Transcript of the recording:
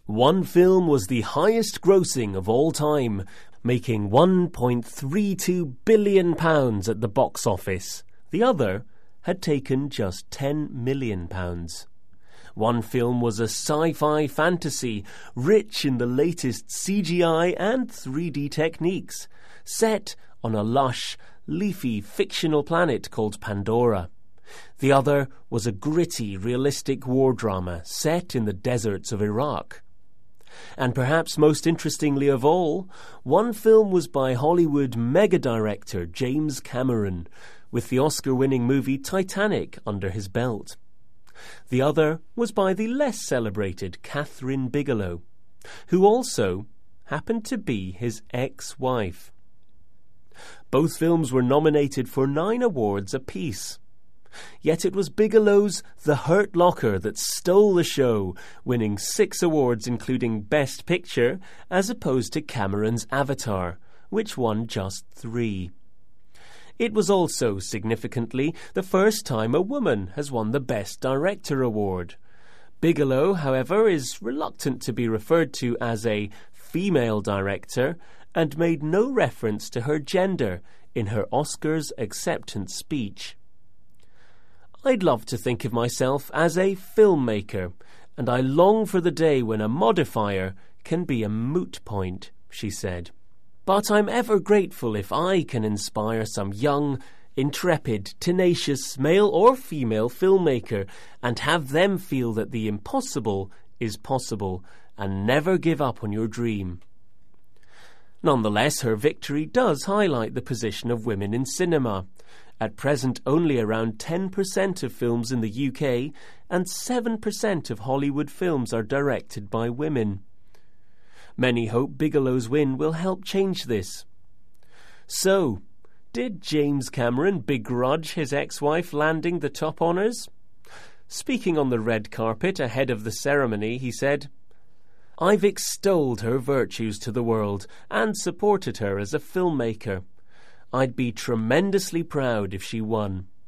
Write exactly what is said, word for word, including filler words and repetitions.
One film was the highest grossing of all time, making one point three two billion pounds at the box office. The other had taken just ten million pounds. One film was a sci-fi fantasy, rich in the latest C G I and three D techniques, set on a lush, leafy, fictional planet called Pandora. The other was a gritty, realistic war drama set in the deserts of Iraq. And perhaps most interestingly of all, one film was by Hollywood mega-director James Cameron, with the Oscar-winning movie Titanic under his belt. The other was by the less celebrated Kathryn Bigelow, who also happened to be his ex-wife. Both films were nominated for nine awards apiece. Yet it was Bigelow's The Hurt Locker that stole the show, winning six awards including Best Picture, as opposed to Cameron's Avatar, which won just three. It was also, significantly, the first time a woman has won the Best Director award. Bigelow, however, is reluctant to be referred to as a female director and made no reference to her gender in her Oscars acceptance speech. I'd love to think of myself as a filmmaker, and I long for the day when a modifier can be a moot point, she said. But I'm ever grateful if I can inspire some young, intrepid, tenacious male or female filmmaker and have them feel that the impossible is possible and never give up on your dream. Nonetheless, her victory does highlight the position of women in cinema. At present, only around ten percent of films in the U K and seven percent of Hollywood films are directed by women. Many hope Bigelow's win will help change this. So, did James Cameron begrudge his ex-wife landing the top honours? Speaking on the red carpet ahead of the ceremony, he said, "I've extolled her virtues to the world and supported her as a filmmaker. I'd be tremendously proud if she won.